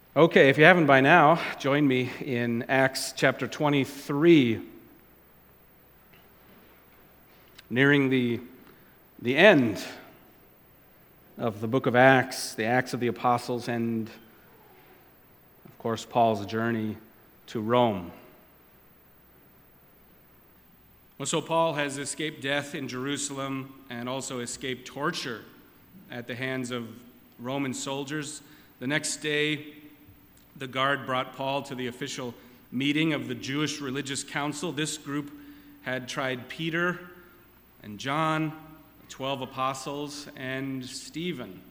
Okay, if you haven't by now, join me in Acts chapter 23. Nearing the end of the book of Acts, the Acts of the Apostles, and, of course, Paul's journey to Rome. Well, so Paul has escaped death in Jerusalem and also escaped torture at the hands of Roman soldiers. The next day, the guard brought Paul to the official meeting of the Jewish Religious Council. This group had tried Peter and John, the 12 apostles, and Stephen.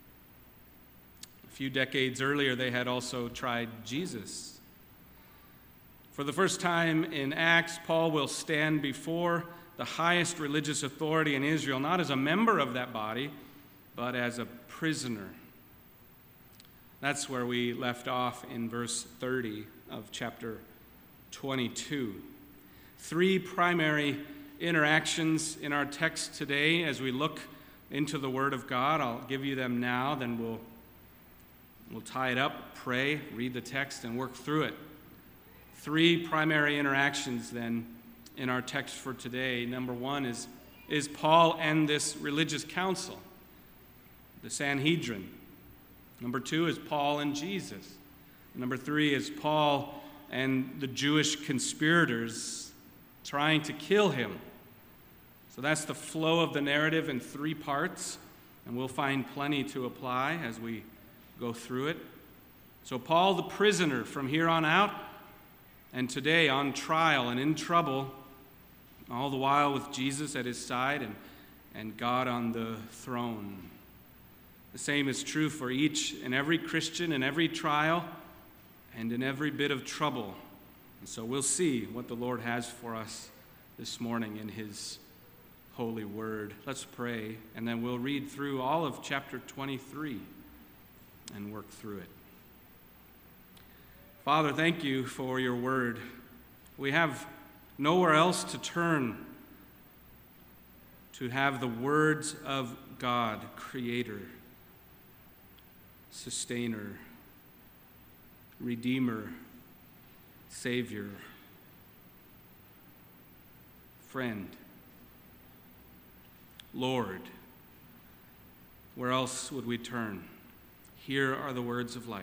A few decades earlier, they had also tried Jesus. For the first time in Acts, Paul will stand before the highest religious authority in Israel, not as a member of that body, but as a prisoner. That's where we left off in verse 30 of chapter 22. Three primary interactions in our text today as we look into the Word of God. I'll give you them now, then we'll tie it up, pray, read the text, and work through it. Three primary interactions then in our text for today. Number one is Paul and this religious council, the Sanhedrin. Number two is Paul and Jesus. Number three is Paul and the Jewish conspirators trying to kill him. So that's the flow of the narrative in three parts, and we'll find plenty to apply as we go through it. So Paul the prisoner from here on out, and today on trial and in trouble, all the while with Jesus at his side and God on the throne. The same is true for each and every Christian in every trial and in every bit of trouble. And so we'll see what the Lord has for us this morning in his holy word. Let's pray, and then we'll read through all of chapter 23 and work through it. Father, thank you for your word. We have nowhere else to turn to have the words of God, Creator, Sustainer, Redeemer, Savior, Friend, Lord. Where else would we turn? Here are the words of life.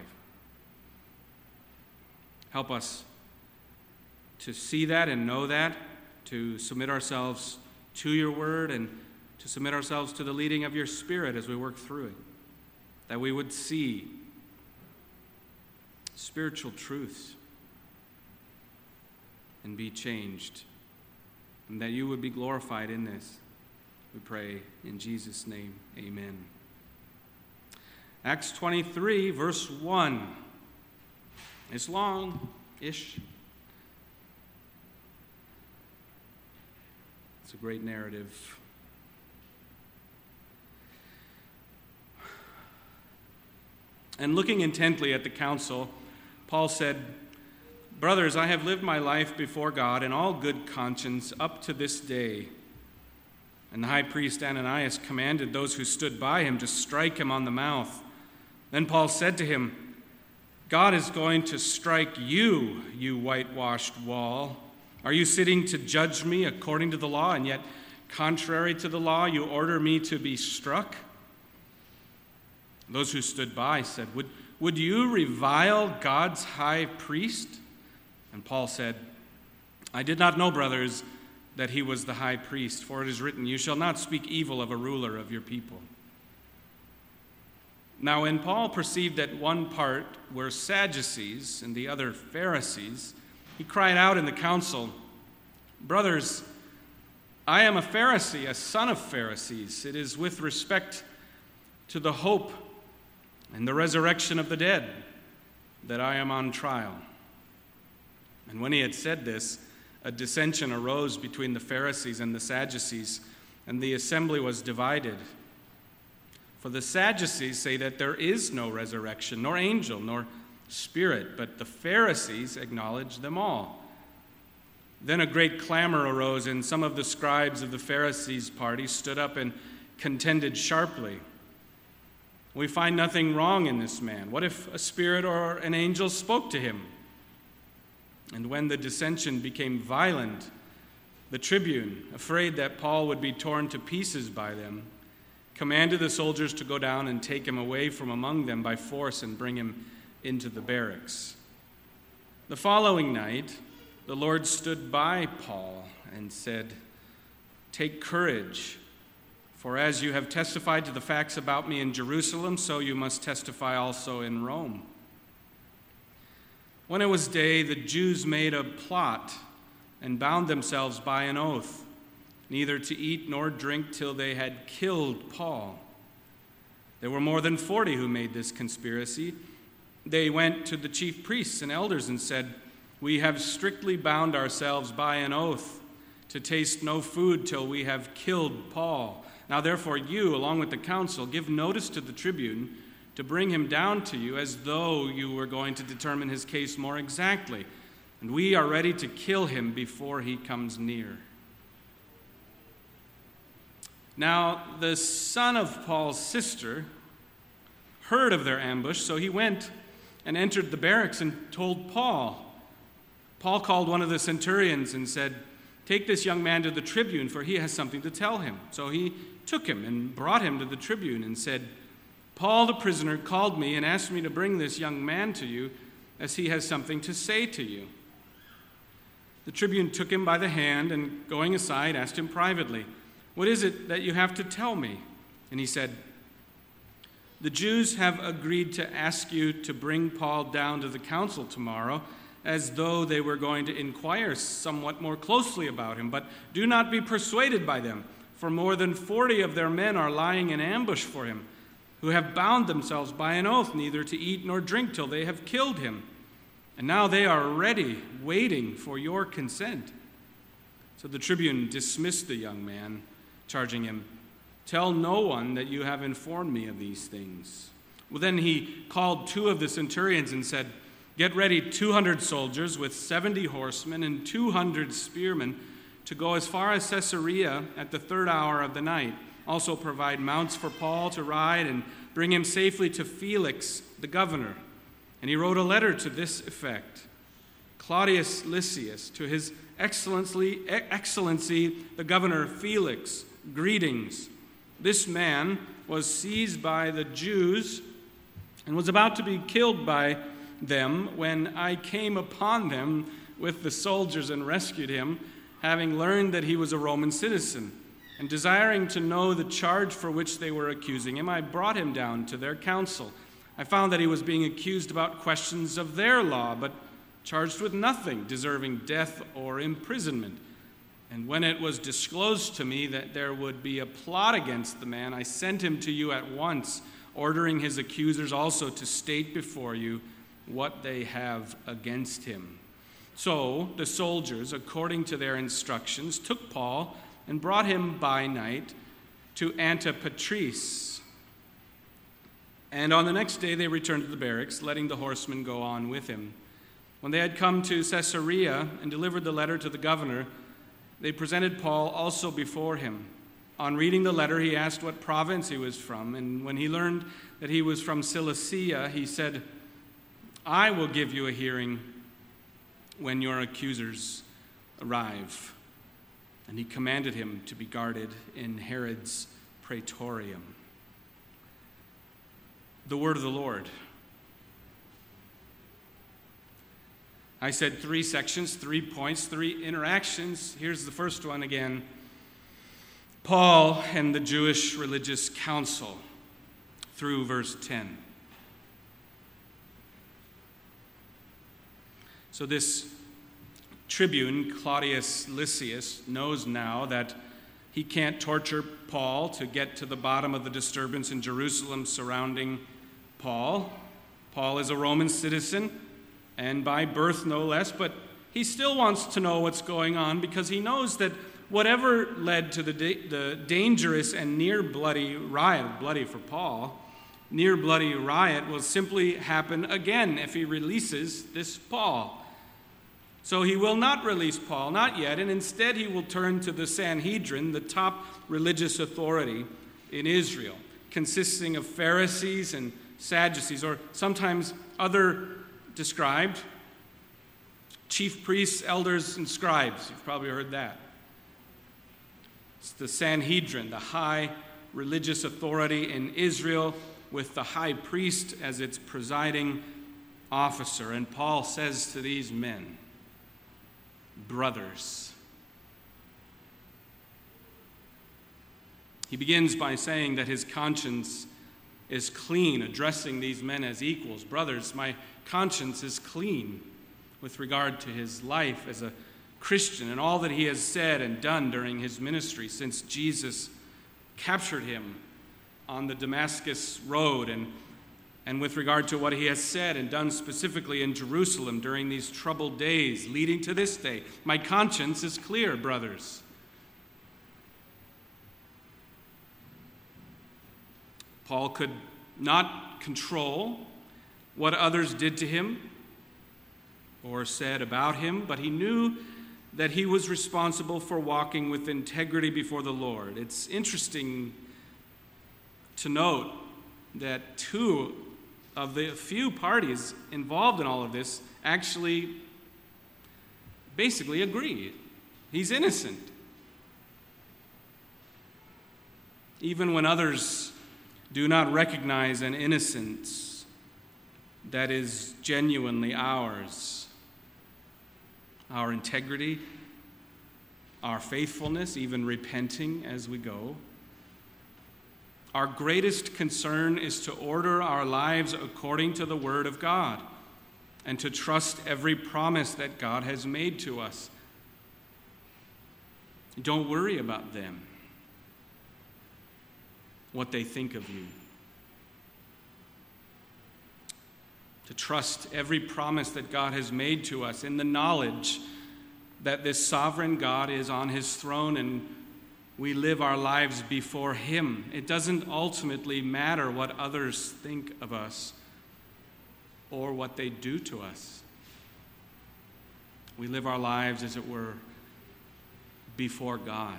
Help us to see that and know that, to submit ourselves to your word and to submit ourselves to the leading of your Spirit as we work through it, that we would see spiritual truths and be changed, and that you would be glorified in this. We pray in Jesus' name, amen. Acts 23, verse 1. It's long-ish. It's a great narrative. And looking intently at the council, Paul said, "Brothers, I have lived my life before God in all good conscience up to this day." And the high priest Ananias commanded those who stood by him to strike him on the mouth. Then Paul said to him, "God is going to strike you, you whitewashed wall. Are you sitting to judge me according to the law, and yet contrary to the law you order me to be struck?" Those who stood by said, Would you revile God's high priest? And Paul said, "I did not know, brothers, that he was the high priest, for it is written, 'You shall not speak evil of a ruler of your people.'" Now when Paul perceived that one part were Sadducees and the other Pharisees, he cried out in the council, "Brothers, I am a Pharisee, a son of Pharisees. It is with respect to the hope and the resurrection of the dead that I am on trial." And when he had said this, a dissension arose between the Pharisees and the Sadducees, and the assembly was divided. For the Sadducees say that there is no resurrection, nor angel, nor spirit, but the Pharisees acknowledge them all. Then a great clamor arose, and some of the scribes of the Pharisees' party stood up and contended sharply. We find nothing wrong in this man. What if a spirit or an angel spoke to him? And when the dissension became violent, the tribune, afraid that Paul would be torn to pieces by them, commanded the soldiers to go down and take him away from among them by force and bring him into the barracks. The following night, the Lord stood by Paul and said, "Take courage, for as you have testified to the facts about me in Jerusalem, so you must testify also in Rome." When it was day, the Jews made a plot and bound themselves by an oath, neither to eat nor drink till they had killed Paul. There were more than 40 who made this conspiracy. They went to the chief priests and elders and said, "We have strictly bound ourselves by an oath to taste no food till we have killed Paul. Now therefore you, along with the council, give notice to the tribune to bring him down to you as though you were going to determine his case more exactly. And we are ready to kill him before he comes near." Now the son of Paul's sister heard of their ambush, so he went and entered the barracks and told Paul. Paul called one of the centurions and said, "Take this young man to the tribune, for he has something to tell him." So he took him and brought him to the tribune and said, "Paul the prisoner called me and asked me to bring this young man to you, as he has something to say to you." The tribune took him by the hand and, going aside, asked him privately, "What is it that you have to tell me?" And he said, "The Jews have agreed to ask you to bring Paul down to the council tomorrow, as though they were going to inquire somewhat more closely about him. But do not be persuaded by them, for more than 40 of their men are lying in ambush for him, who have bound themselves by an oath neither to eat nor drink till they have killed him. And now they are ready, waiting for your consent." So the tribune dismissed the young man, charging him, "Tell no one that you have informed me of these things." Well, then he called 2 of the centurions and said, "Get ready 200 soldiers with 70 horsemen and 200 spearmen to go as far as Caesarea at the 3rd hour of the night. Also provide mounts for Paul to ride and bring him safely to Felix, the governor." And he wrote a letter to this effect: "Claudius Lysias, to his excellency, the governor Felix, greetings. This man was seized by the Jews and was about to be killed by them when I came upon them with the soldiers and rescued him, having learned that he was a Roman citizen. And desiring to know the charge for which they were accusing him, I brought him down to their council. I found that he was being accused about questions of their law, but charged with nothing deserving death or imprisonment. And when it was disclosed to me that there would be a plot against the man, I sent him to you at once, ordering his accusers also to state before you what they have against him." So the soldiers, according to their instructions, took Paul and brought him by night to Antipatris. And on the next day they returned to the barracks, letting the horsemen go on with him. When they had come to Caesarea and delivered the letter to the governor, they presented Paul also before him. On reading the letter, he asked what province he was from, and when he learned that he was from Cilicia, he said, "I will give you a hearing when your accusers arrive." And he commanded him to be guarded in Herod's praetorium. The word of the Lord. I said 3 sections, 3 points, 3 interactions. Here's the first one again. Paul and the Jewish religious council through verse 10. So this tribune, Claudius Lysias, knows now that he can't torture Paul to get to the bottom of the disturbance in Jerusalem surrounding Paul. Paul is a Roman citizen, and by birth no less, but he still wants to know what's going on because he knows that whatever led to the dangerous and near bloody riot, bloody for Paul, near bloody riot will simply happen again if he releases this Paul. So he will not release Paul, not yet, and instead he will turn to the Sanhedrin, the top religious authority in Israel. consisting of Pharisees and Sadducees, or sometimes other described, chief priests, elders, and scribes. You've probably heard that. It's the Sanhedrin, the high religious authority in Israel, with the high priest as its presiding officer. And Paul says to these men, brothers. He begins by saying that his conscience is clean, addressing these men as equals. Brothers, my conscience is clean with regard to his life as a Christian and all that he has said and done during his ministry since Jesus captured him on the Damascus road, and with regard to what he has said and done specifically in Jerusalem during these troubled days leading to this day. My conscience is clear, brothers. Paul could not control what others did to him or said about him, but he knew that he was responsible for walking with integrity before the Lord. It's interesting to note that two of the few parties involved in all of this actually basically agree. He's innocent. Even when others do not recognize an innocence that is genuinely ours, our integrity, our faithfulness, even repenting as we go. Our greatest concern is to order our lives according to the Word of God and to trust every promise that God has made to us. Don't worry about them, what they think of you. To trust every promise that God has made to us in the knowledge that this sovereign God is on his throne and we live our lives before him. It doesn't ultimately matter what others think of us or what they do to us. We live our lives, as it were, before God.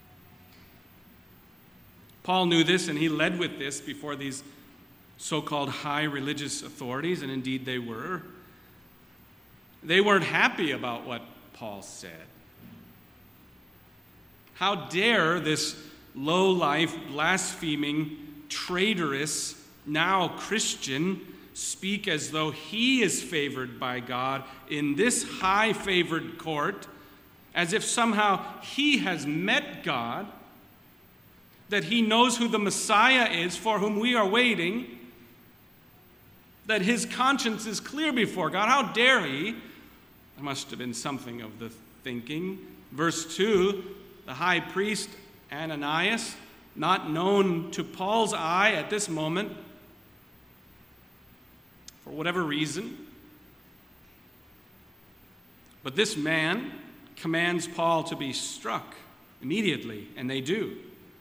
Paul knew this, and he led with this before these so-called high religious authorities, and indeed they were. They weren't happy about what Paul said. How dare this low-life, blaspheming, traitorous, now Christian speak as though he is favored by God in this high-favored court, as if somehow he has met God, that he knows who the Messiah is for whom we are waiting, that his conscience is clear before God. How dare he? There must have been something of the thinking. Verse 2, the high priest Ananias, not known to Paul's eye at this moment, for whatever reason, but this man commands Paul to be struck immediately, and they do.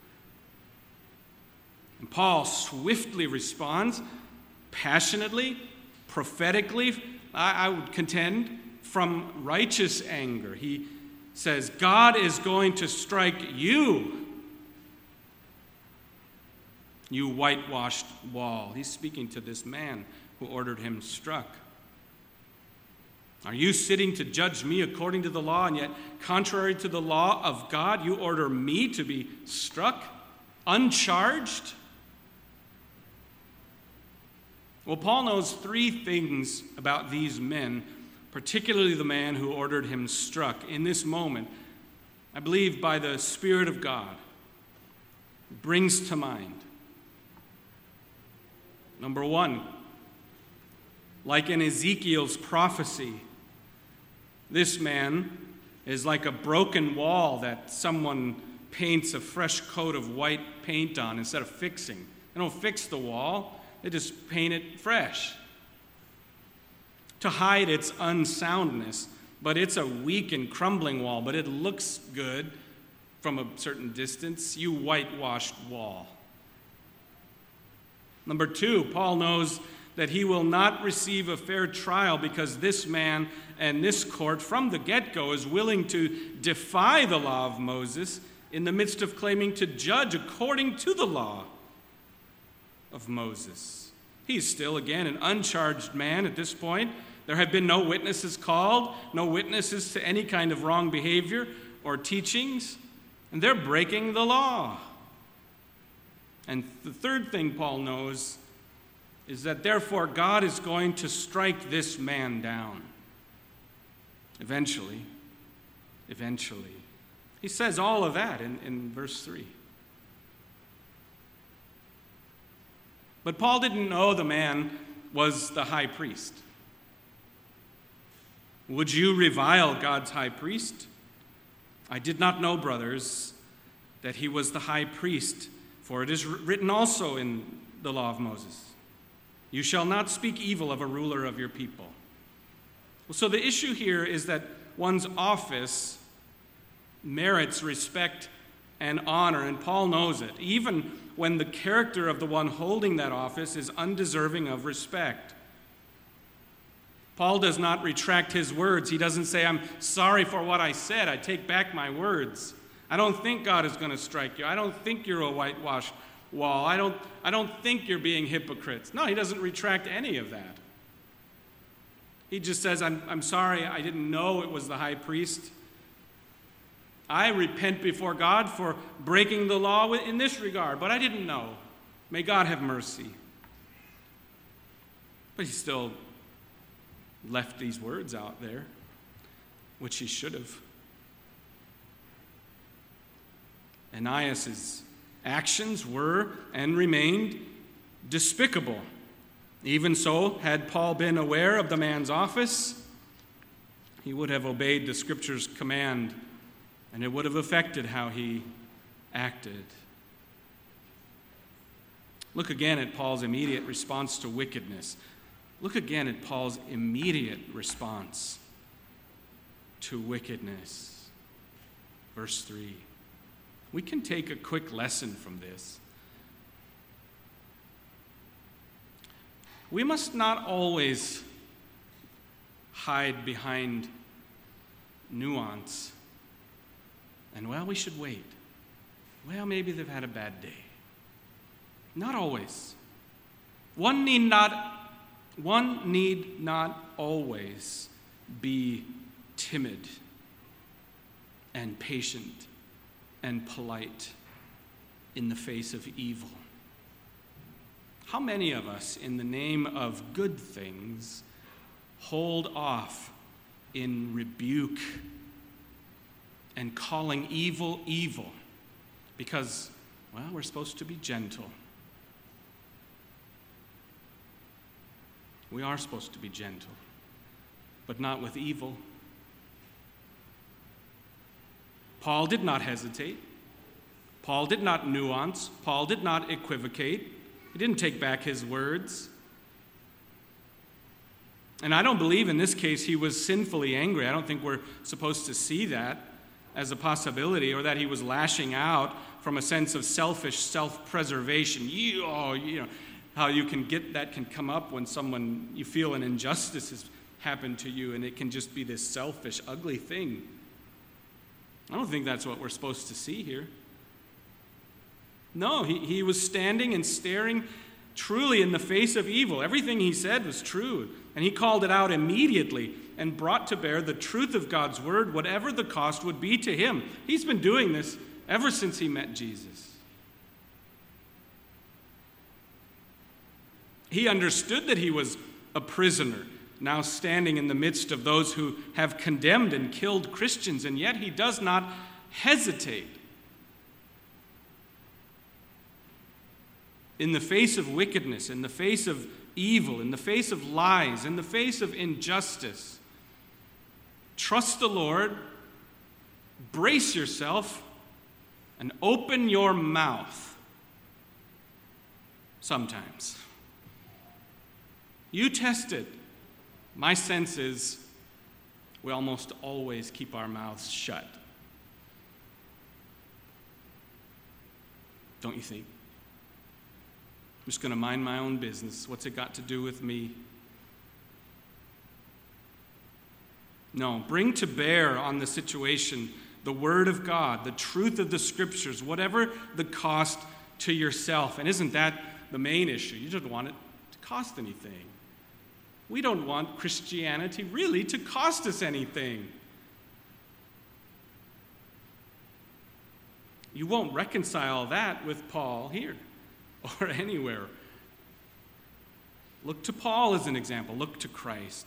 And Paul swiftly responds, passionately, prophetically, I would contend, from righteous anger. He says, God is going to strike you, you whitewashed wall. He's speaking to this man who ordered him struck. Are you sitting to judge me according to the law, and yet contrary to the law of God, you order me to be struck, uncharged? Well, Paul knows three things about these men, particularly the man who ordered him struck in this moment. I believe by the Spirit of God, brings to mind. Number one, like in Ezekiel's prophecy, this man is like a broken wall that someone paints a fresh coat of white paint on instead of fixing. They don't fix the wall. They just paint it fresh to hide its unsoundness. But it's a weak and crumbling wall, but it looks good from a certain distance. You whitewashed wall. Number two, Paul knows that he will not receive a fair trial because this man and this court from the get-go is willing to defy the law of Moses in the midst of claiming to judge according to the law. of Moses. He's still, again, an uncharged man at this point. There have been no witnesses called, no witnesses to any kind of wrong behavior or teachings, and they're breaking the law. And the third thing Paul knows is that therefore God is going to strike this man down. Eventually. He says all of that in verse 3. But Paul didn't know the man was the high priest. Would you revile God's high priest? I did not know, brothers, that he was the high priest, for it is written also in the law of Moses, you shall not speak evil of a ruler of your people. So the issue here is that one's office merits respect and honor, and Paul knows it, even when the character of the one holding that office is undeserving of respect. Paul does not retract his words. He doesn't say, I'm sorry for what I said. I take back my words. I don't think God is going to strike you. I don't think you're a whitewashed wall. I don't think you're being hypocrites. No, he doesn't retract any of that. He just says, I'm sorry, I didn't know it was the high priest. I repent before God for breaking the law in this regard, but I didn't know. May God have mercy. But he still left these words out there, which he should have. Ananias' actions were and remained despicable. Even so, had Paul been aware of the man's office, he would have obeyed the Scripture's command, and it would have affected how he acted. Look again at Paul's immediate response to wickedness. Look again at Paul's immediate response to wickedness. Verse 3. We can take a quick lesson from this. We must not always hide behind nuance. And, well, we should wait. Well, maybe they've had a bad day. Not always. One need not always be timid and patient and polite in the face of evil. How many of us, in the name of good things, hold off in rebuke and calling evil evil because, well, we're supposed to be gentle. We are supposed to be gentle, but not with evil. Paul did not hesitate. Paul did not nuance. Paul did not equivocate. He didn't take back his words. And I don't believe in this case he was sinfully angry. I don't think we're supposed to see that as a possibility, or that he was lashing out from a sense of selfish self-preservation. How you can get that can come up when you feel an injustice has happened to you, and it can just be this selfish, ugly thing. I don't think that's what we're supposed to see here. No, he was standing and staring truly in the face of evil. Everything he said was true, and he called it out immediately and brought to bear the truth of God's word, whatever the cost would be to him. He's been doing this ever since he met Jesus. He understood that he was a prisoner, now standing in the midst of those who have condemned and killed Christians, and yet he does not hesitate. In the face of wickedness, in the face of evil, in the face of lies, in the face of injustice, trust the Lord, brace yourself, and open your mouth sometimes. You test it. My sense is we almost always keep our mouths shut. Don't you think? I'm just going to mind my own business. What's it got to do with me? No, bring to bear on the situation the Word of God, the truth of the Scriptures, whatever the cost to yourself. And isn't that the main issue. You don't want it to cost anything. We don't want Christianity really to cost us anything. You won't reconcile that with Paul here or anywhere. Look to Paul as an example. Look to Christ.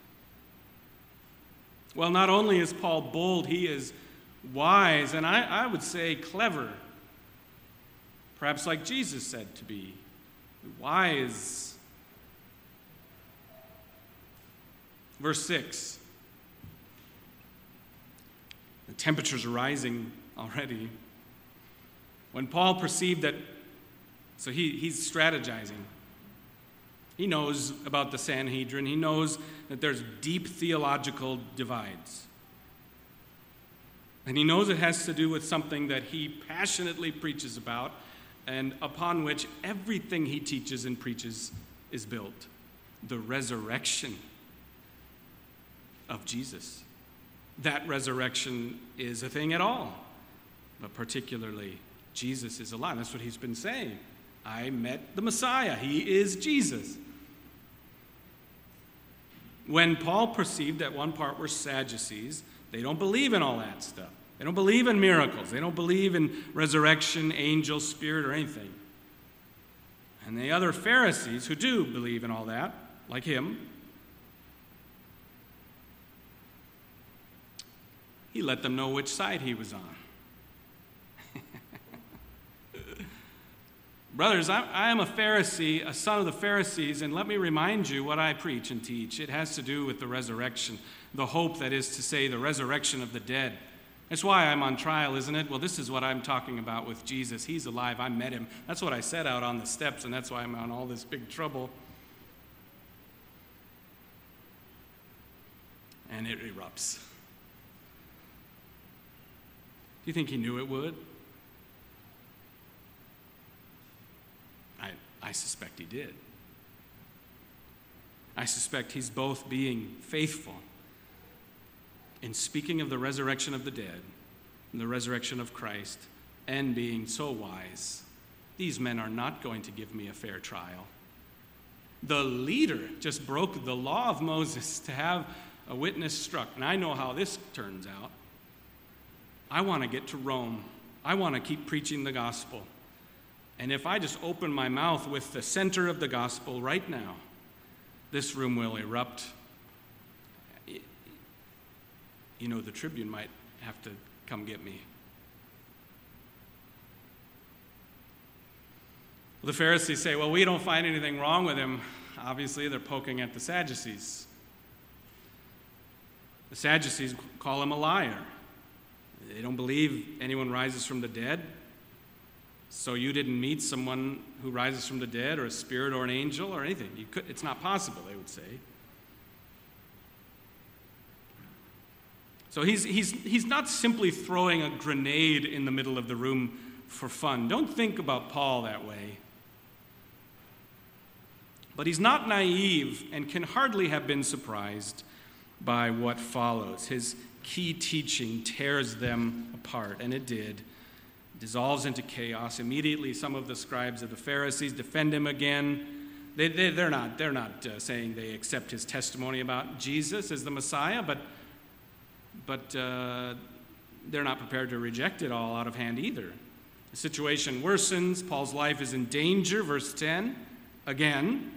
Well, not only is Paul bold, he is wise, and I would say clever. Perhaps like Jesus said to be wise. Verse 6. The temperatures are rising already. When Paul perceived that, so he's strategizing. He knows about the Sanhedrin. He knows that there's deep theological divides. And he knows it has to do with something that he passionately preaches about and upon which everything he teaches and preaches is built. The resurrection of Jesus. That resurrection is a thing at all, but particularly Jesus is alive. That's what he's been saying. I met the Messiah. He is Jesus. When Paul perceived that one part were Sadducees, they don't believe in all that stuff. They don't believe in miracles. They don't believe in resurrection, angel, spirit, or anything. And the other Pharisees who do believe in all that, like him, he let them know which side he was on. Brothers, I am a Pharisee, a son of the Pharisees, and let me remind you what I preach and teach. It has to do with the resurrection, the hope, that is to say, the resurrection of the dead. That's why I'm on trial, isn't it? Well, this is what I'm talking about with Jesus. He's alive. I met him. That's what I said out on the steps, and that's why I'm on all this big trouble. And it erupts. Do you think he knew it would? I suspect he did. I suspect he's both being faithful in speaking of the resurrection of the dead and the resurrection of Christ, and being so wise. These men are not going to give me a fair trial. The leader just broke the law of Moses to have a witness struck, and I know how this turns out. I want to get to Rome. I want to keep preaching the gospel. And if I just open my mouth with the center of the gospel right now, this room will erupt. You know, the Tribune might have to come get me. The Pharisees say, well, we don't find anything wrong with him. Obviously, they're poking at the Sadducees. The Sadducees call him a liar. They don't believe anyone rises from the dead. So you didn't meet someone who rises from the dead, or a spirit, or an angel, or anything. It's not possible, they would say. So he's not simply throwing a grenade in the middle of the room for fun. Don't think about Paul that way. But he's not naive and can hardly have been surprised by what follows. His key teaching tears them apart, and it did. Dissolves into chaos. Immediately, some of the scribes of the Pharisees defend him again. They're not saying they accept his testimony about Jesus as the Messiah, but they're not prepared to reject it all out of hand either. The situation worsens. Paul's life is in danger. Verse 10, again.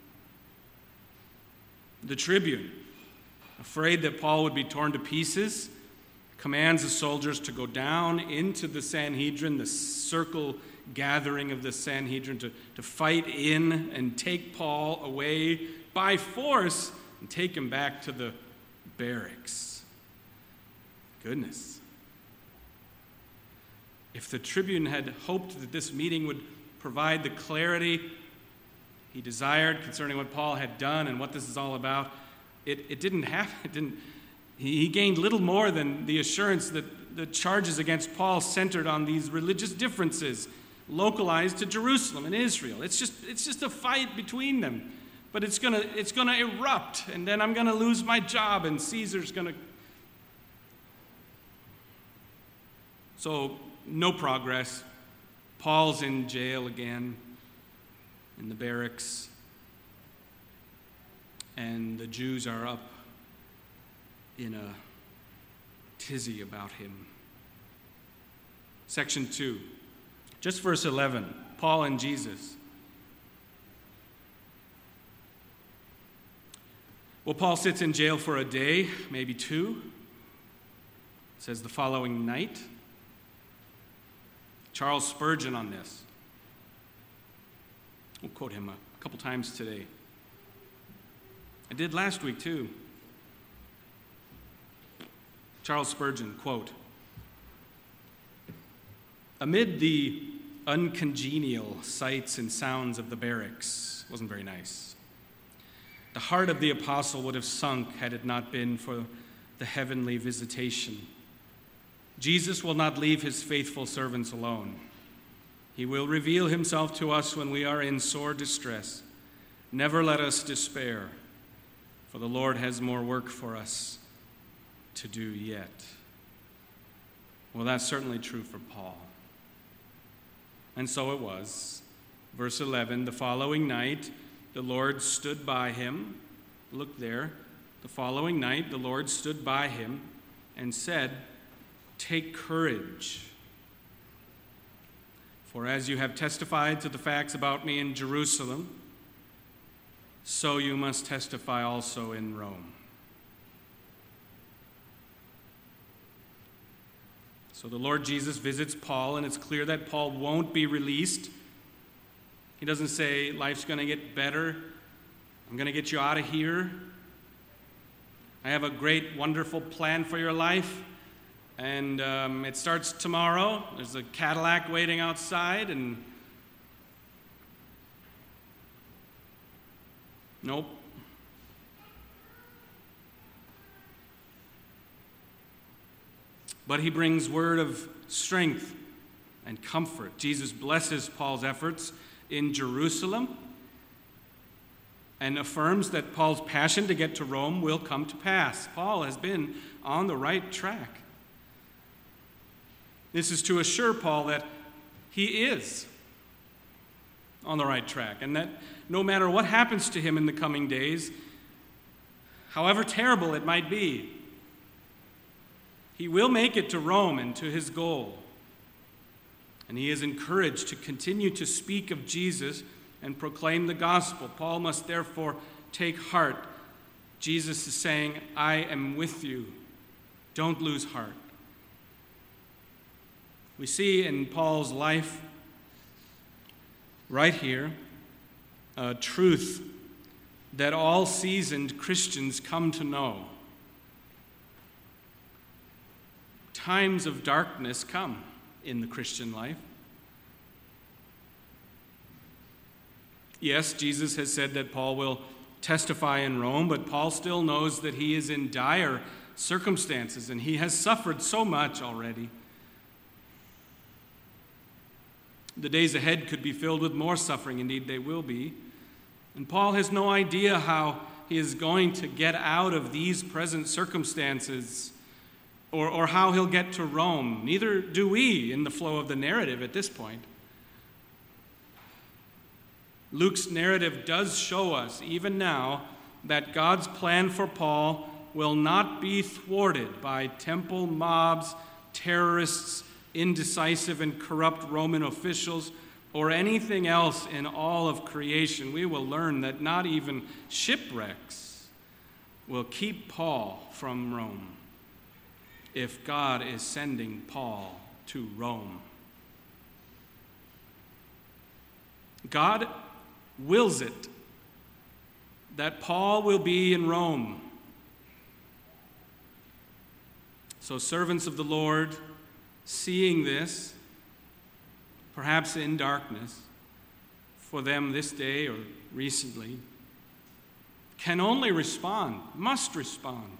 The tribune, afraid that Paul would be torn to pieces, commands the soldiers to go down into the Sanhedrin, the circle gathering of the Sanhedrin, to fight in and take Paul away by force and take him back to the barracks. Goodness. If the tribune had hoped that this meeting would provide the clarity he desired concerning what Paul had done and what this is all about, it didn't happen. He gained little more than the assurance that the charges against Paul centered on these religious differences localized to Jerusalem and Israel. It's just a fight between them. But it's gonna erupt, and then I'm gonna lose my job, and Caesar's gonna. So no progress. Paul's in jail again. in the barracks, and the Jews are up in a tizzy about him. Section 2, just verse 11, Paul and Jesus. Well, Paul sits in jail for a day, maybe two. It says the following night. Charles Spurgeon on this. We'll quote him a couple times today. I did last week too. Charles Spurgeon, quote, "Amid the uncongenial sights and sounds of the barracks," wasn't very nice, "the heart of the apostle would have sunk had it not been for the heavenly visitation. Jesus will not leave his faithful servants alone. He will reveal himself to us when we are in sore distress. Never let us despair, for the Lord has more work for us to do yet." Well, that's certainly true for Paul. And so it was. Verse 11, the following night, the Lord stood by him. Look there. The following night, the Lord stood by him and said, "Take courage. For as you have testified to the facts about me in Jerusalem, so you must testify also in Rome." So the Lord Jesus visits Paul, and it's clear that Paul won't be released. He doesn't say, "Life's going to get better. I'm going to get you out of here. I have a great, wonderful plan for your life. And it starts tomorrow. There's a Cadillac waiting outside, and nope. But he brings word of strength and comfort. Jesus blesses Paul's efforts in Jerusalem and affirms that Paul's passion to get to Rome will come to pass. Paul has been on the right track. This is to assure Paul that he is on the right track, and that no matter what happens to him in the coming days, however terrible it might be, he will make it to Rome and to his goal. And he is encouraged to continue to speak of Jesus and proclaim the gospel. Paul must therefore take heart. Jesus is saying, "I am with you. Don't lose heart." We see in Paul's life, right here, a truth that all seasoned Christians come to know. Times of darkness come in the Christian life. Yes, Jesus has said that Paul will testify in Rome, but Paul still knows that he is in dire circumstances, and he has suffered so much already. The days ahead could be filled with more suffering. Indeed, they will be. And Paul has no idea how he is going to get out of these present circumstances or how he'll get to Rome. Neither do we in the flow of the narrative at this point. Luke's narrative does show us, even now, that God's plan for Paul will not be thwarted by temple mobs, terrorists, indecisive and corrupt Roman officials, or anything else in all of creation. We will learn that not even shipwrecks will keep Paul from Rome if God is sending Paul to Rome. God wills it that Paul will be in Rome. So servants of the Lord, seeing this, perhaps in darkness, for them this day or recently, can only respond, must respond,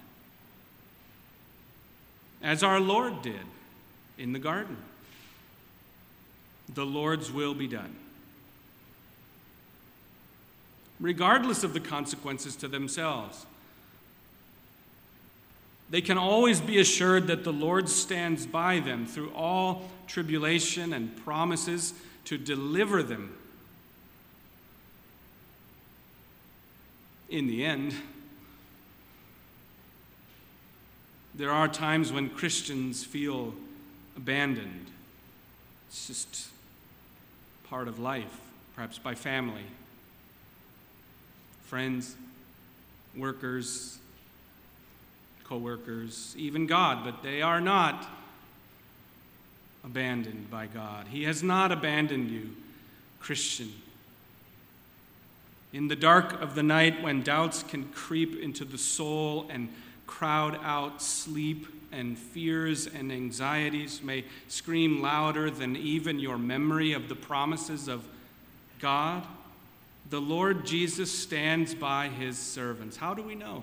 as our Lord did in the garden. The Lord's will be done, regardless of the consequences to themselves. They can always be assured that the Lord stands by them through all tribulation and promises to deliver them in the end. There are times when Christians feel abandoned. It's just part of life, perhaps by family, friends, workers, co-workers, even God, but they are not abandoned by God. He has not abandoned you, Christian. In the dark of the night, when doubts can creep into the soul and crowd out sleep, and fears and anxieties may scream louder than even your memory of the promises of God, the Lord Jesus stands by his servants. How do we know?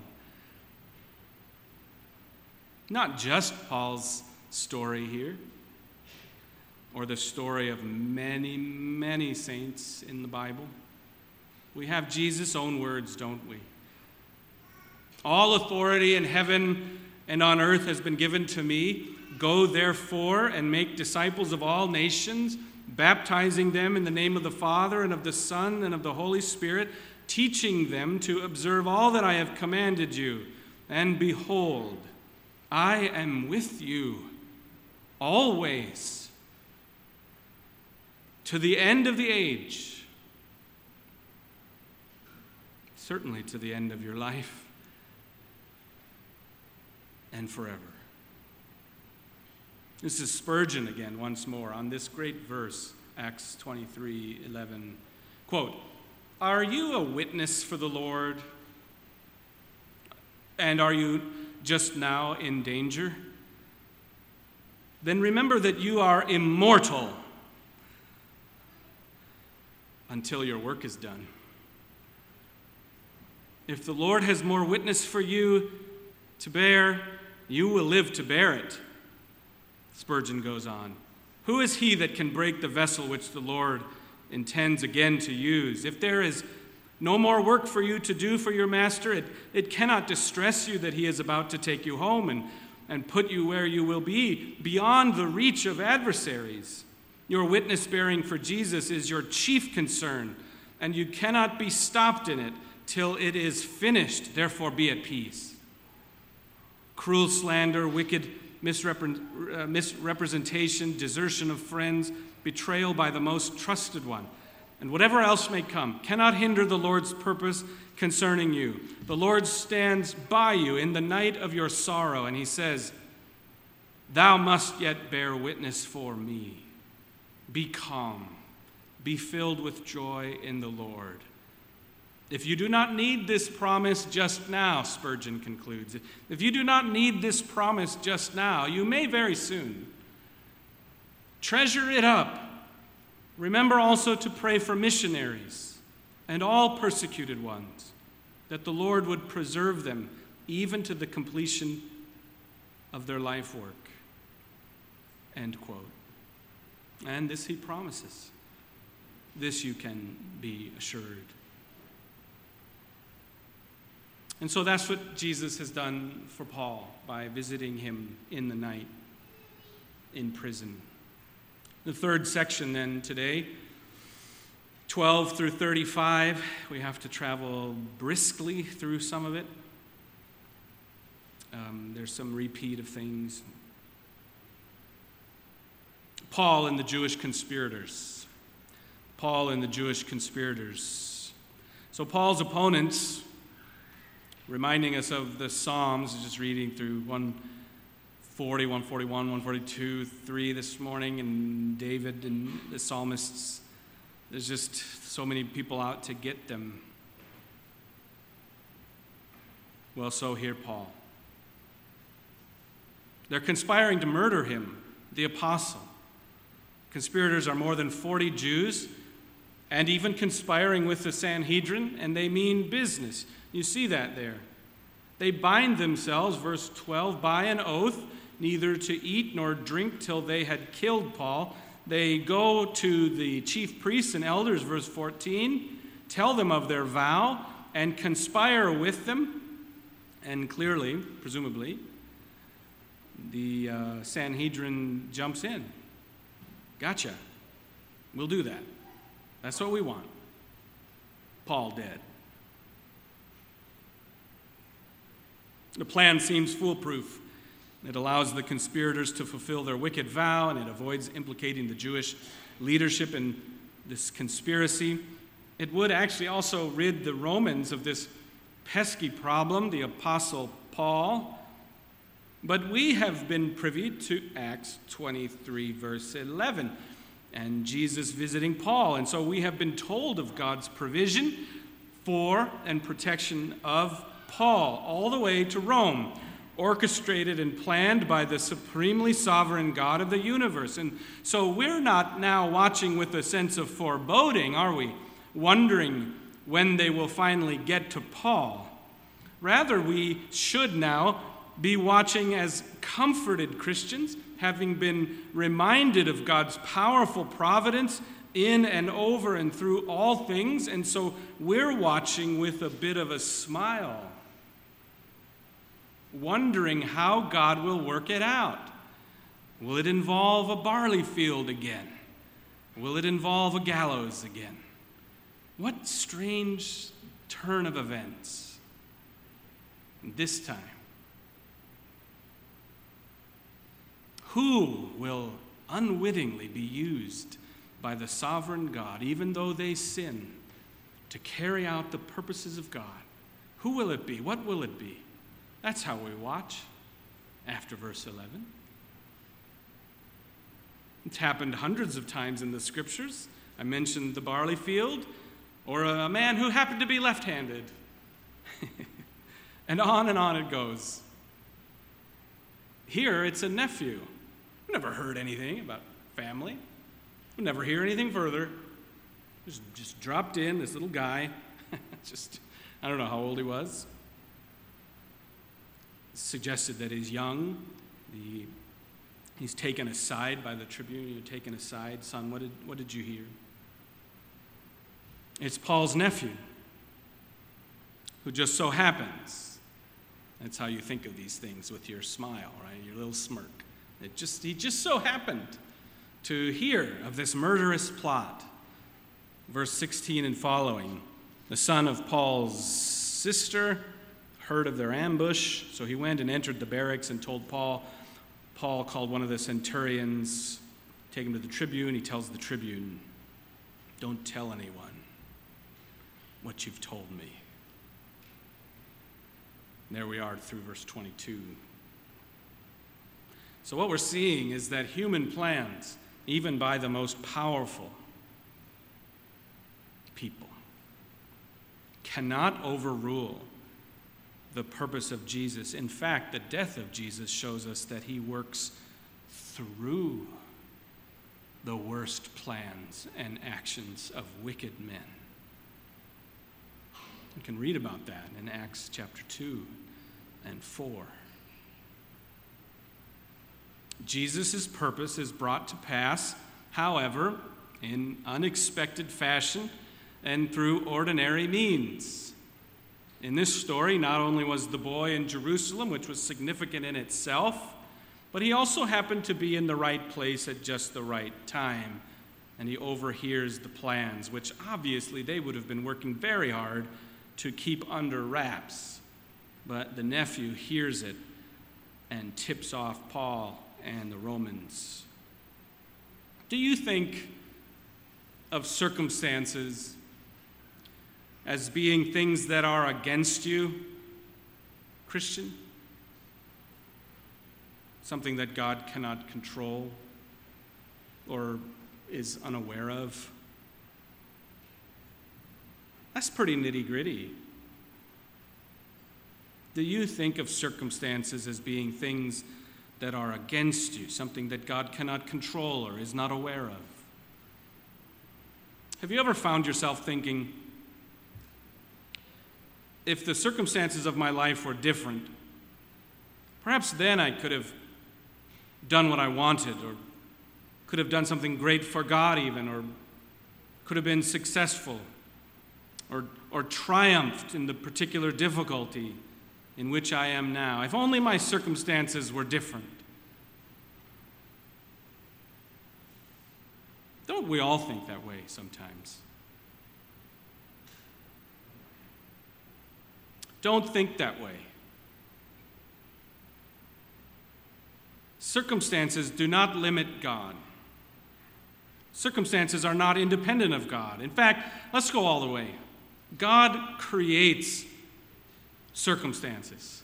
Not just Paul's story here, or the story of many, many saints in the Bible. We have Jesus' own words, don't we? All authority in heaven and on earth has been given to me. Go therefore and make disciples of all nations, baptizing them in the name of the Father and of the Son and of the Holy Spirit, teaching them to observe all that I have commanded you. And behold, I am with you always to the end of the age, certainly to the end of your life, and forever. This is Spurgeon again, once more, on this great verse, Acts 23:11. Quote, "Are you a witness for the Lord? And are you just now in danger? Then remember that you are immortal until your work is done. If the Lord has more witness for you to bear, you will live to bear it." Spurgeon goes on, "Who is he that can break the vessel which the Lord intends again to use? If there is no more work for you to do for your master, it cannot distress you that he is about to take you home and put you where you will be, beyond the reach of adversaries. Your witness bearing for Jesus is your chief concern, and you cannot be stopped in it till it is finished. Therefore be at peace. Cruel slander, wicked misrepresentation, desertion of friends, betrayal by the most trusted one, and whatever else may come, cannot hinder the Lord's purpose concerning you. The Lord stands by you in the night of your sorrow, and he says, 'Thou must yet bear witness for me. Be calm, be filled with joy in the Lord.' If you do not need this promise just now," Spurgeon concludes, "if you do not need this promise just now, you may very soon. Treasure it up. Remember also to pray for missionaries and all persecuted ones, that the Lord would preserve them even to the completion of their life work." End quote. And this he promises. This you can be assured. And so that's what Jesus has done for Paul by visiting him in the night in prison. The third section then today, 12 through 35, we have to travel briskly through some of it. There's some repeat of things. Paul and the Jewish conspirators. Paul and the Jewish conspirators. So Paul's opponents, reminding us of the Psalms, just reading through 140, 141, 142, 3 this morning, and David and the psalmists. There's just so many people out to get them. Well, so here Paul. They're conspiring to murder him, the apostle. Conspirators are more than 40 Jews, and even conspiring with the Sanhedrin, and they mean business. You see that there. They bind themselves, verse 12, by an oath, neither to eat nor drink till they had killed Paul. They go to the chief priests and elders, verse 14, tell them of their vow, and conspire with them. And clearly, presumably, the Sanhedrin jumps in. Gotcha. We'll do that. That's what we want. Paul dead. The plan seems foolproof. It allows the conspirators to fulfill their wicked vow, and it avoids implicating the Jewish leadership in this conspiracy. It would actually also rid the Romans of this pesky problem, the Apostle Paul. But we have been privy to Acts 23, verse 11, and Jesus visiting Paul. And so we have been told of God's provision for and protection of Paul all the way to Rome, orchestrated and planned by the supremely sovereign God of the universe. And so we're not now watching with a sense of foreboding, are we? Wondering when they will finally get to Paul. Rather, we should now be watching as comforted Christians, having been reminded of God's powerful providence in and over and through all things. And so we're watching with a bit of a smile, wondering how God will work it out. Will it involve a barley field again? Will it involve a gallows again? What strange turn of events this time? Who will unwittingly be used by the sovereign God, even though they sin, to carry out the purposes of God? Who will it be? What will it be? That's how we watch after verse 11. It's happened hundreds of times in the scriptures. I mentioned the barley field, or a man who happened to be left-handed. And on it goes. Here, it's a nephew. We never heard anything about family. We never hear anything further. Just dropped in, this little guy. I don't know how old he was. Suggested that he's young. He's taken aside by the tribune. You're taken aside. Son, what did you hear? It's Paul's nephew, who just so happens. That's how you think of these things with your smile, right? Your little smirk. He just so happened to hear of this murderous plot. Verse 16 and following. The son of Paul's sister heard of their ambush, so he went and entered the barracks and told Paul. Paul called one of the centurions, take him to the tribune. He tells the tribune, don't tell anyone what you've told me. And there we are through verse 22. So what we're seeing is that human plans, even by the most powerful people, cannot overrule the purpose of Jesus. In fact, the death of Jesus shows us that he works through the worst plans and actions of wicked men. You can read about that in Acts chapter 2 and 4. Jesus' purpose is brought to pass, however, in unexpected fashion and through ordinary means. In this story, not only was the boy in Jerusalem, which was significant in itself, but he also happened to be in the right place at just the right time, and he overhears the plans, which obviously they would have been working very hard to keep under wraps. But the nephew hears it and tips off Paul and the Romans. Do you think of circumstances as being things that are against you, Christian? Something that God cannot control or is unaware of? That's pretty nitty-gritty. Do you think of circumstances as being things that are against you, something that God cannot control or is not aware of? Have you ever found yourself thinking, if the circumstances of my life were different, perhaps then I could have done what I wanted, or could have done something great for God even, or could have been successful, or triumphed in the particular difficulty in which I am now. If only my circumstances were different. Don't we all think that way sometimes? Don't think that way. Circumstances do not limit God. Circumstances are not independent of God. In fact, let's go all the way. God creates circumstances.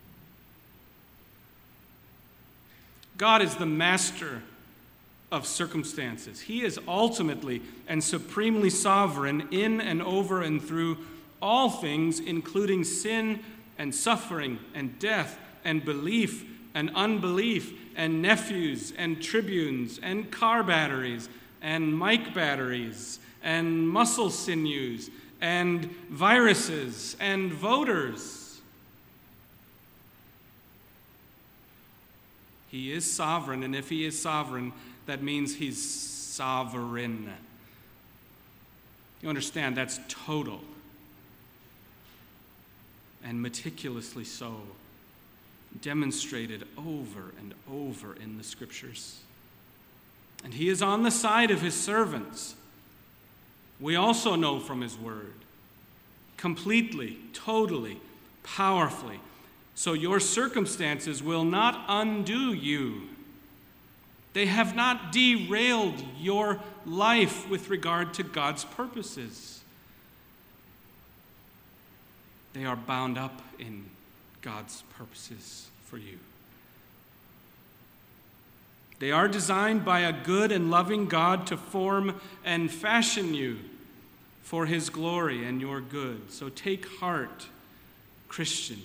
God is the master of circumstances. He is ultimately and supremely sovereign in and over and through all things, including sin and suffering and death and belief and unbelief and nephews and tribunes and car batteries and mic batteries and muscle sinews and viruses and voters. He is sovereign, and if he is sovereign, that means he's sovereign. You understand, that's total and meticulously so, demonstrated over and over in the Scriptures. And he is on the side of his servants. We also know from his word, completely, totally, powerfully. So your circumstances will not undo you. They have not derailed your life with regard to God's purposes. They are bound up in God's purposes for you. They are designed by a good and loving God to form and fashion you for his glory and your good. So take heart, Christian.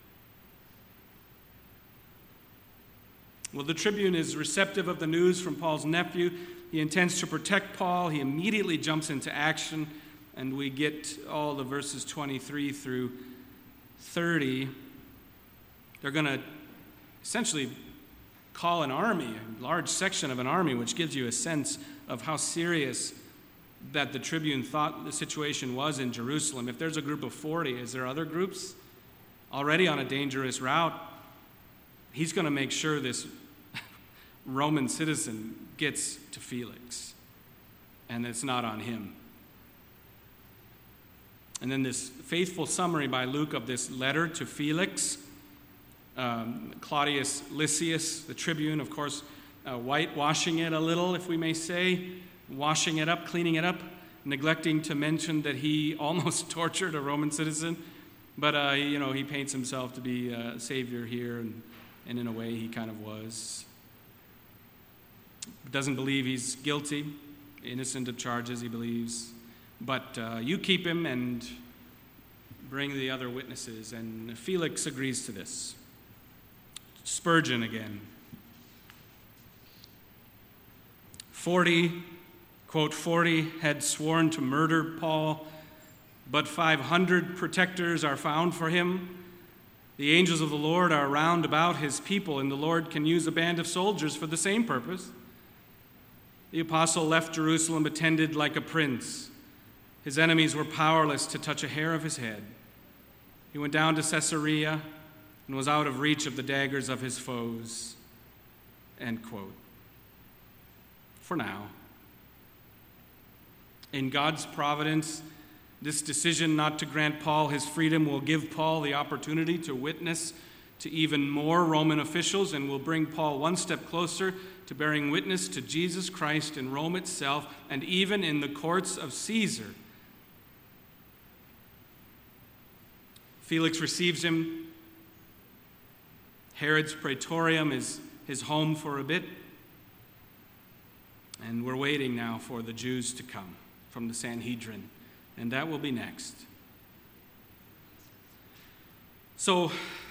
Well, the Tribune is receptive of the news from Paul's nephew. He intends to protect Paul. He immediately jumps into action, and we get all the verses 23 through 30. They're going to essentially call an army, a large section of an army, which gives you a sense of how serious that the Tribune thought the situation was in Jerusalem. If there's a group of 40, is there other groups already on a dangerous route? He's going to make sure this Roman citizen gets to Felix, and it's not on him. And then this faithful summary by Luke of this letter to Felix, Claudius Lysias, the Tribune, of course, whitewashing it a little, if we may say, washing it up, cleaning it up, neglecting to mention that he almost tortured a Roman citizen. But, he paints himself to be a savior here, and in a way he kind of was. Doesn't believe he's guilty, innocent of charges, he believes. But you keep him and bring the other witnesses. And Felix agrees to this. Spurgeon again. 40 had sworn to murder Paul, but 500 protectors are found for him. The angels of the Lord are round about his people, and the Lord can use a band of soldiers for the same purpose. The apostle left Jerusalem attended like a prince. His enemies were powerless to touch a hair of his head. He went down to Caesarea and was out of reach of the daggers of his foes. End quote. For now. In God's providence, this decision not to grant Paul his freedom will give Paul the opportunity to witness to even more Roman officials and will bring Paul one step closer to bearing witness to Jesus Christ in Rome itself and even in the courts of Caesar. Felix receives him. Herod's praetorium is his home for a bit. And we're waiting now for the Jews to come from the Sanhedrin. And that will be next. So,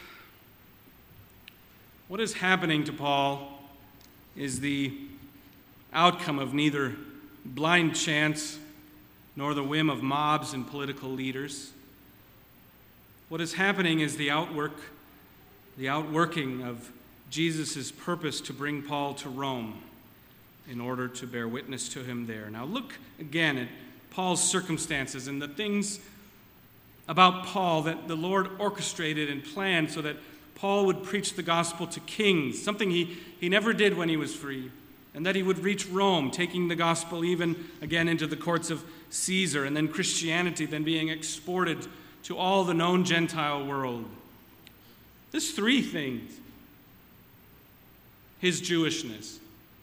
what is happening to Paul is the outcome of neither blind chance nor the whim of mobs and political leaders. What is happening is the outworking of Jesus' purpose to bring Paul to Rome in order to bear witness to him there. Now look again at Paul's circumstances and the things about Paul that the Lord orchestrated and planned so that Paul would preach the gospel to kings, something he never did when he was free, and that he would reach Rome, taking the gospel even again into the courts of Caesar, and then Christianity then being exported to all the known Gentile world. There's three things. his Jewishness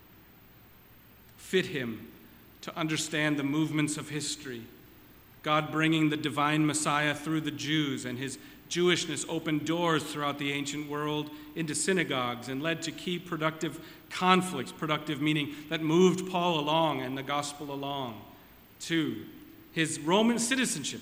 fit him to understand the movements of history. God bringing the divine Messiah through the Jews, and his Jewishness opened doors throughout the ancient world into synagogues and led to key productive conflicts, productive meaning that moved Paul along and the gospel along. 2, his Roman citizenship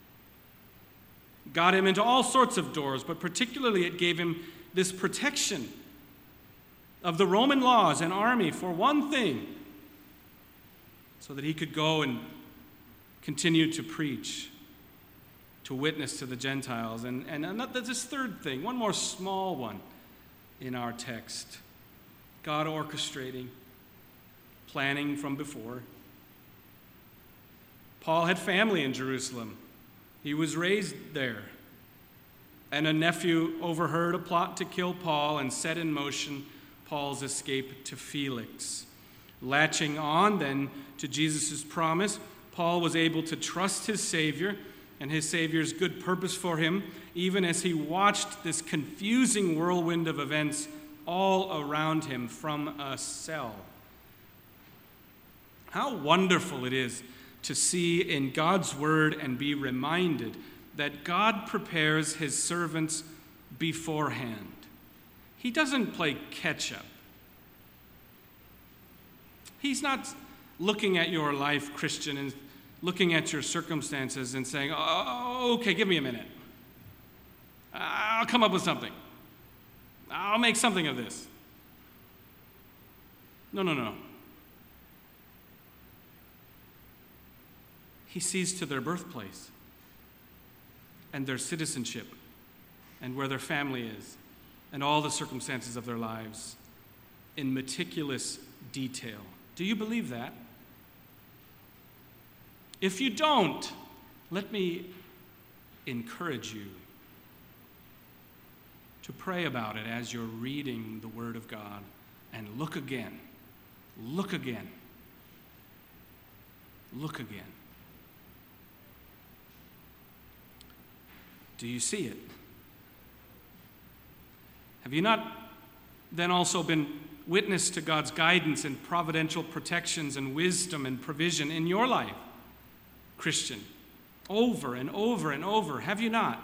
got him into all sorts of doors, but particularly it gave him this protection of the Roman laws and army for one thing, so that he could go and continue to preach, to witness to the Gentiles. And this third thing, one more small one in our text. God orchestrating, planning from before. Paul had family in Jerusalem. He was raised there. And a nephew overheard a plot to kill Paul and set in motion Paul's escape to Felix. Latching on then to Jesus' promise, Paul was able to trust his Savior and his Savior's good purpose for him, even as he watched this confusing whirlwind of events all around him from a cell. How wonderful it is to see in God's word and be reminded that God prepares his servants beforehand. He doesn't play catch-up. He's not looking at your life, Christian, and looking at your circumstances and saying, oh, okay, give me a minute. I'll come up with something. I'll make something of this. No. He sees to their birthplace and their citizenship and where their family is and all the circumstances of their lives in meticulous detail. Do you believe that? If you don't, let me encourage you to pray about it as you're reading the Word of God, and look again. Look again. Look again. Do you see it? Have you not then also been witness to God's guidance and providential protections and wisdom and provision in your life, Christian, over and over and over? Have you not?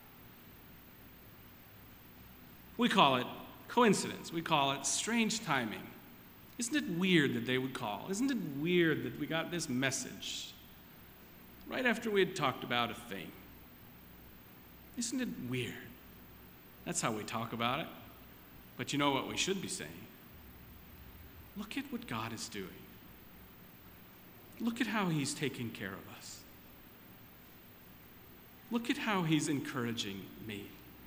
We call it coincidence. We call it strange timing. Isn't it weird that they would call? Isn't it weird that we got this message right after we had talked about a thing? Isn't it weird? That's how we talk about it. But you know what we should be saying? Look at what God is doing. Look at how he's taking care of us. Look at how he's encouraging me.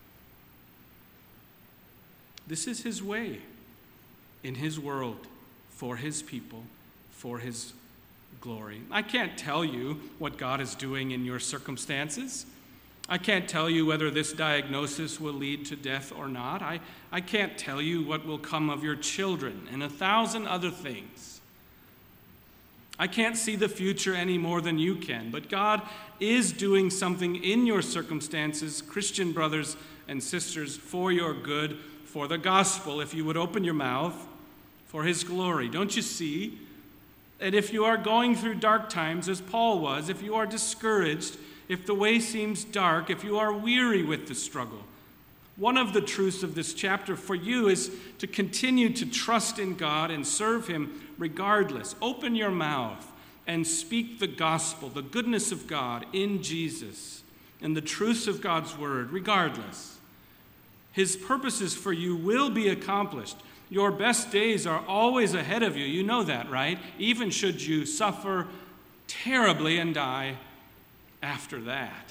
This is his way in his world, for his people, for his glory. I can't tell you what God is doing in your circumstances. I can't tell you whether this diagnosis will lead to death or not. I can't tell you what will come of your children and 1,000 other things. I can't see the future any more than you can, but God is doing something in your circumstances, Christian brothers and sisters, for your good, for the gospel, if you would open your mouth, for his glory. Don't you see that if you are going through dark times, as Paul was, if you are discouraged, if the way seems dark, if you are weary with the struggle, one of the truths of this chapter for you is to continue to trust in God and serve him regardless. Open your mouth and speak the gospel, the goodness of God in Jesus, and the truths of God's word, regardless. His purposes for you will be accomplished. Your best days are always ahead of you. You know that, right? Even should you suffer terribly and die, after that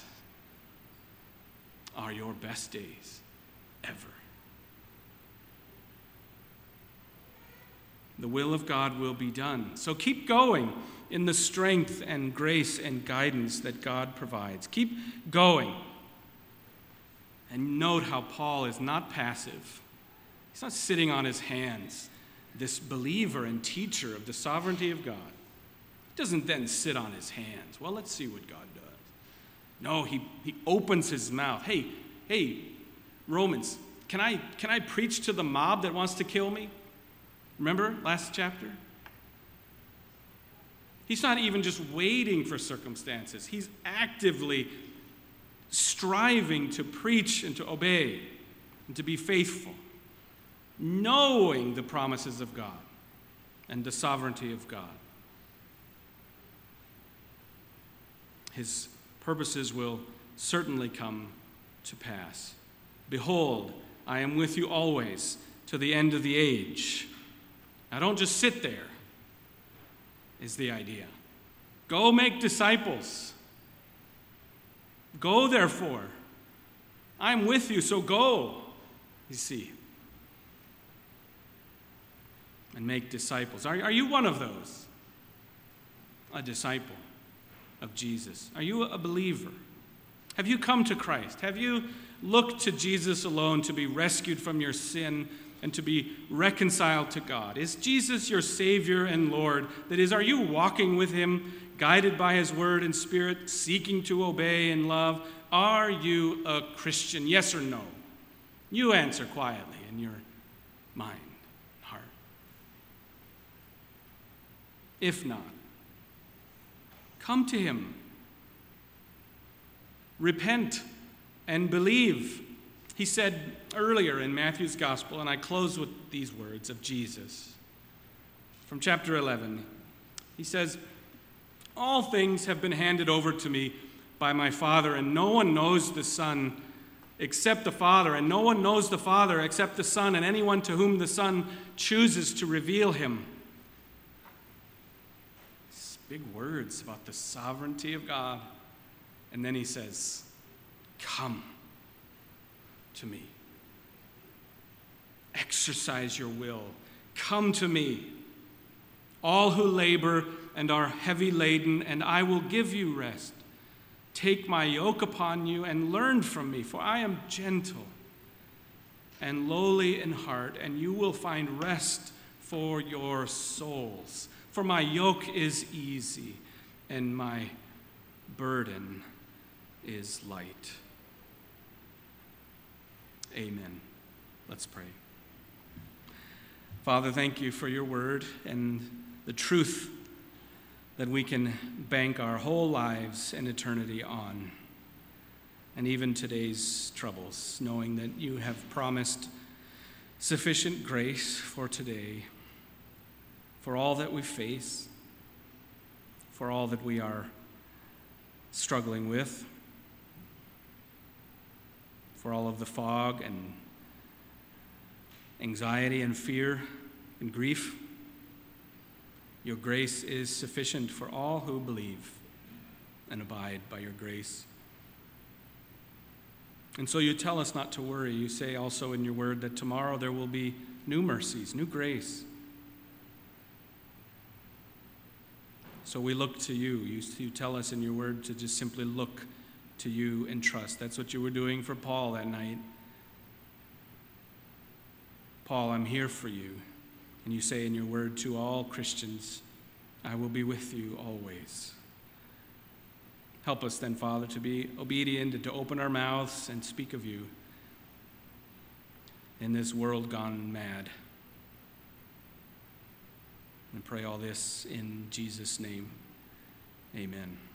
are your best days ever. The will of God will be done. So keep going in the strength and grace and guidance that God provides. Keep going. And note how Paul is not passive. He's not sitting on his hands, this believer and teacher of the sovereignty of God. He doesn't then sit on his hands. Well, let's see what God does. No, he opens his mouth. Hey, Romans, can I preach to the mob that wants to kill me? Remember last chapter? He's not even just waiting for circumstances. He's actively striving to preach and to obey and to be faithful, knowing the promises of God and the sovereignty of God. His purposes will certainly come to pass. Behold, I am with you always to the end of the age. Now don't just sit there, is the idea. Go make disciples. Go, therefore. I'm with you, so go, you see. And make disciples. Are you one of those? A disciple of Jesus? Are you a believer? Have you come to Christ? Have you looked to Jesus alone to be rescued from your sin and to be reconciled to God? Is Jesus your Savior and Lord? That is, are you walking with him, guided by his word and spirit, seeking to obey and love? Are you a Christian? Yes or no? You answer quietly in your mind, heart. If not, come to him. Repent and believe. He said earlier in Matthew's gospel, and I close with these words of Jesus from chapter 11. He says, all things have been handed over to me by my Father, and no one knows the Son except the Father, and no one knows the Father except the Son, and anyone to whom the Son chooses to reveal him. These big words about the sovereignty of God. And then he says, come to me. Exercise your will. Come to me, all who labor and are heavy laden, and I will give you rest. Take my yoke upon you and learn from me, for I am gentle and lowly in heart, and you will find rest for your souls. For my yoke is easy and my burden is light. Amen. Let's pray. Father, thank you for your word and the truth that we can bank our whole lives and eternity on, and even today's troubles, knowing that you have promised sufficient grace for today, for all that we face, for all that we are struggling with, for all of the fog and anxiety and fear and grief. Your grace is sufficient for all who believe and abide by your grace. And so you tell us not to worry. You say also in your word that tomorrow there will be new mercies, new grace. So we look to you. You tell us in your word to just simply look to you and trust. That's what you were doing for Paul that night. Paul, I'm here for you. And you say in your word to all Christians, I will be with you always. Help us then, Father, to be obedient and to open our mouths and speak of you in this world gone mad. And pray all this in Jesus' name. Amen.